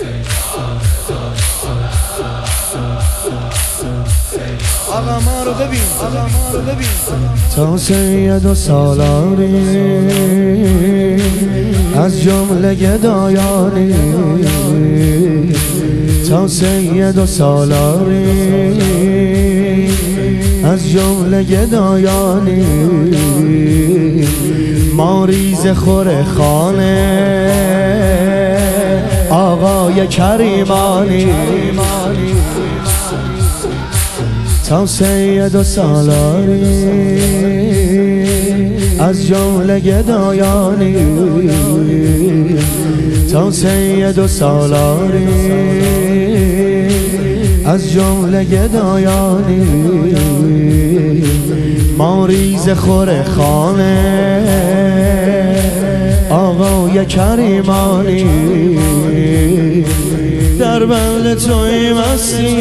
آقا ما رو ببین، آقا ما رو ببین. تا سید و سالاری از جمله گدایانی، تا سید و سالاری از جمله گدایانی، ما ریز خور خانه آقای کریمانی، تا سید و سالاری از جمله گدایانی، تا سید و سالاری از جمله گدایانی، ما ریز خور خانه آقای کریمانی، در بند توی مستی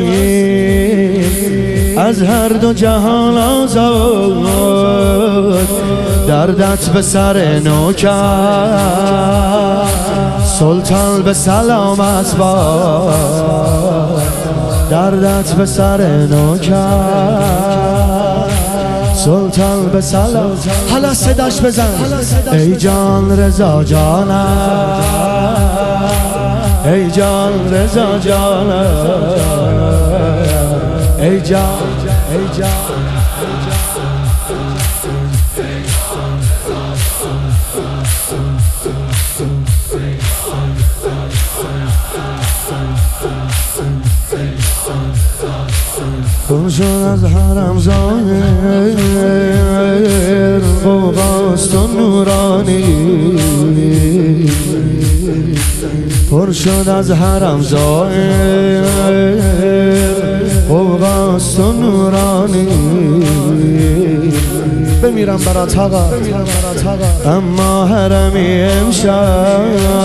از هر دو جهان آزاد، دردت به سر نوکر سلطان به سلامت باد، دردت به سر نوکر سلطان به سلام. حالا صداش بزن ای جان رضا جانم، ای جان رضا جانم، ای جان، ای جان. پر شد از حرم ظاهر قوقاست و نورانی، پر شد از حرم ظاهر قوقاست و نورانی، بمیرم برات آقا، اما حرمی امشب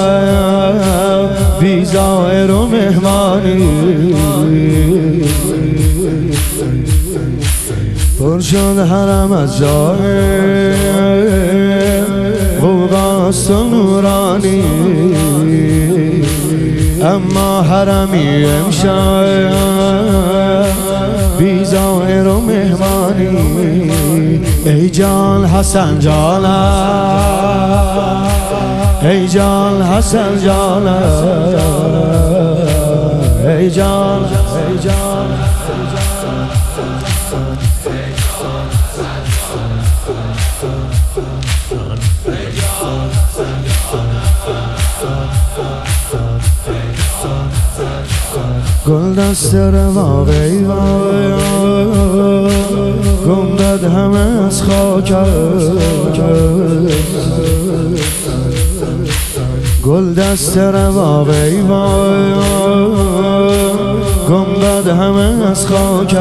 بی زائر و مهمانی، پر شد حرم از ظاهر قوقاست و نورانی، اما حرمی امشب بی زائر و مهمانی، ای جان حسن جانم، ای جان حسن جانم، ای جان، ای جان. گل دست رواق ایوان گم داد همه از خاک، گل دست رواق ایوان گم داد همه از خاک،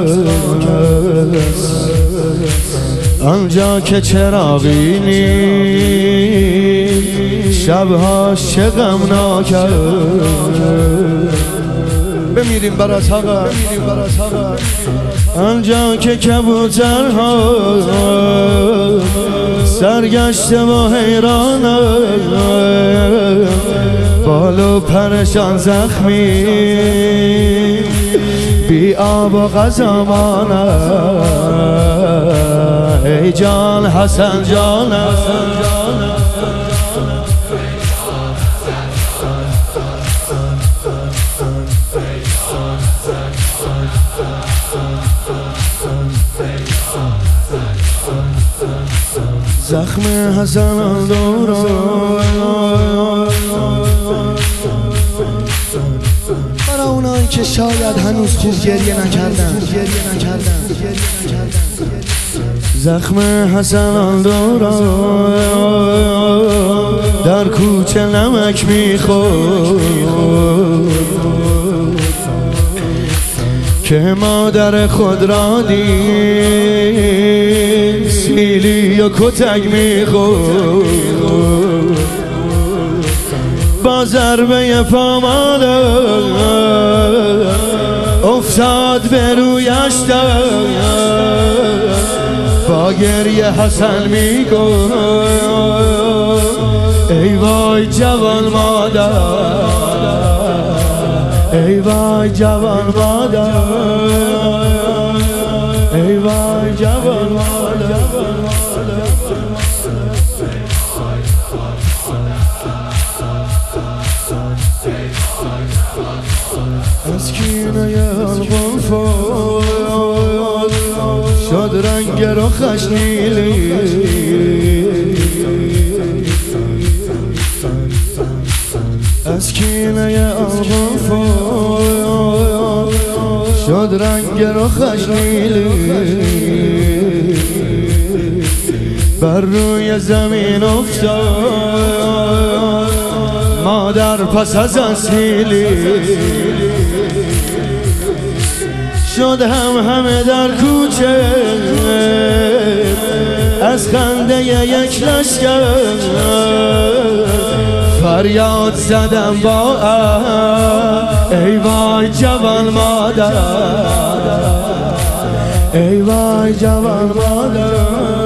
آنجا که چراغی نیست شبهاش چه غمناک، بمیریم برات آقا، آنجا که کبوترها سرگشته و حیرانه، بال و پرشان زخمی بی آب و غذا مانه، ای جان حسن جانم، زخم حسن دوران برای اونایی که شاید هنوز خوب گریه نکردن، زخم حسن دوران در کوچه نمک میخورد، که مادر خود را دید سیلی و کتک میخورد، با ضربه پا مادر افتاد به رویش با گریه حسن میگفت ای وای جوان مادر، ای وای جوان مادر ای وای جوان مادر از کینه القم فاد شد رنگ رخش نیلی از کینه القم فاد شد رنگ رخش نیلی بر روی زمین افتاد مادر پس از اصیلی شد همه در کوچه از خنده یک لشکر فریاد زدم با ای وای جوان مادر ای وای جوان مادر